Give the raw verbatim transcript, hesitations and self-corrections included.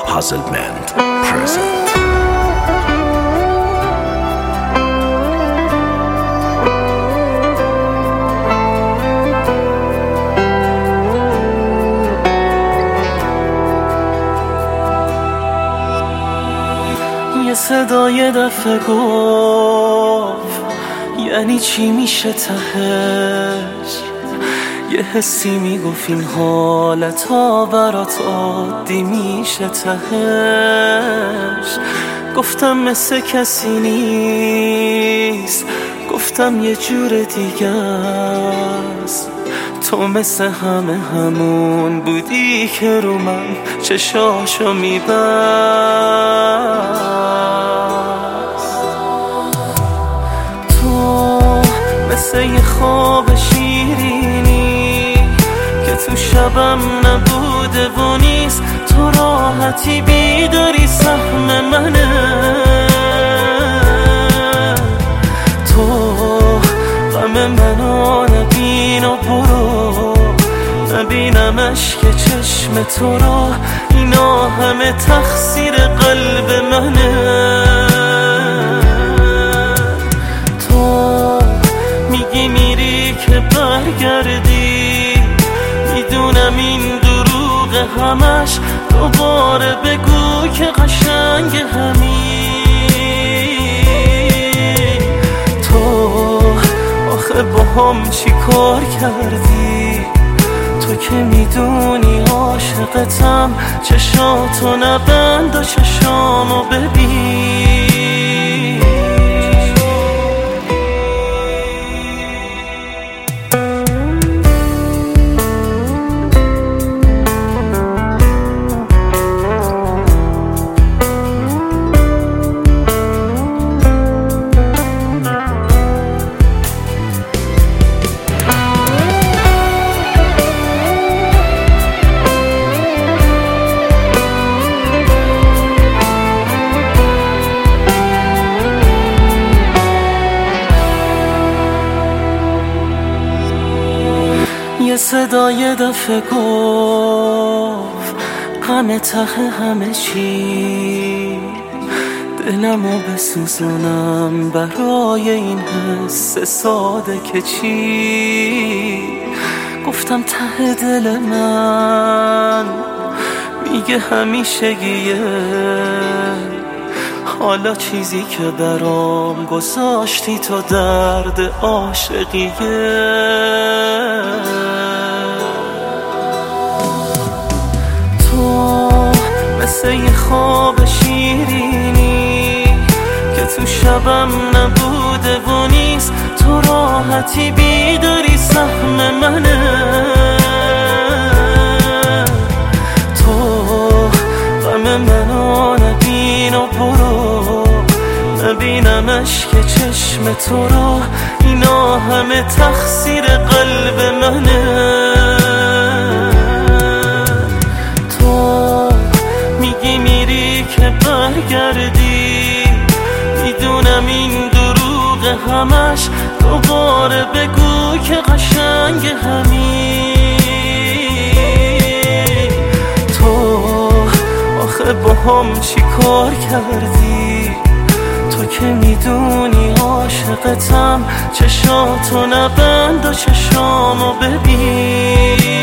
Puzzlement present. یه صدا یه دفعه گفت یعنی چی میشه تهش، یه حسی میگفت این حالتا برات عادی میشه تهش. گفتم مثل کسی نیست، گفتم یه جور دیگه است. تو مثل همه همون بودی که رو من چشاشو میبست. تو مثل یه خواب شیرینی که تو شبم نبوده و نیست. تو راحتی بیداری سهم منه. تو غم منو نبین و برو، نبینمش که چشم تو رو. اینا همه تقصیر قلب منه. تو میگی میری که برگردی، میدونم این دروغ همش. دوباره بگو که قشنگ همین. تو آخه با هم چی کار کردی؟ تو که میدونی عاشقتم. چشاتو نبند و چشامو ببین. یه صدا یه دفعه گفت همه ته همه چی. دلمو بسوزونم برای این حس ساده که چی. گفتم ته دل من میگه همیشگیه. حالا چیزی که برام گذاشتی تو درد عاشقیه. مثل یه خواب شیرینی که تو شبم نبوده و نیست. تو راحتی بیداری سهم منه. تو غم منو نبین و برو، نبینمش که چشم تو رو. اینا همه تقصیر قلب منه. برگردی، میدونم این دروغ همش. دوباره بگو که قشنگ همین. تو آخه با هم چی کار کردی؟ تو که میدونی عاشقتم. چشاتو نبند و چشامو ببین.